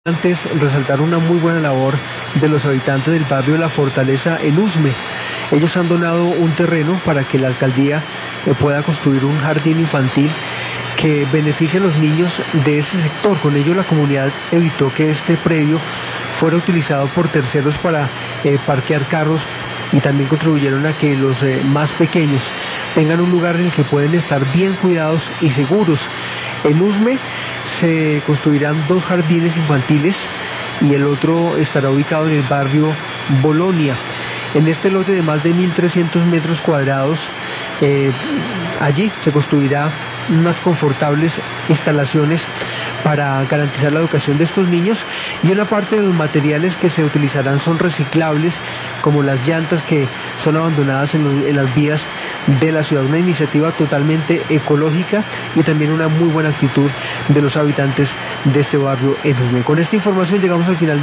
Antes, resaltar una muy buena labor de los habitantes del barrio de La Fortaleza en Usme. Ellos han donado un terreno para que la alcaldía pueda construir un jardín infantil que beneficie a los niños de ese sector. Con ello la comunidad evitó que este predio fuera utilizado por terceros para parquear carros, y también contribuyeron a que los más pequeños tengan un lugar en el que pueden estar bien cuidados y seguros. En Usme se construirán 2 jardines infantiles y el otro estará ubicado en el barrio Bolonia. En este lote de más de 1.300 metros cuadrados, allí se construirá unas confortables instalaciones para garantizar la educación de estos niños, y una parte de los materiales que se utilizarán son reciclables, como las llantas que son abandonadas en las vías de la ciudad. Una iniciativa totalmente ecológica y también una muy buena actitud de los habitantes de este barrio en Usme. Con esta información llegamos al final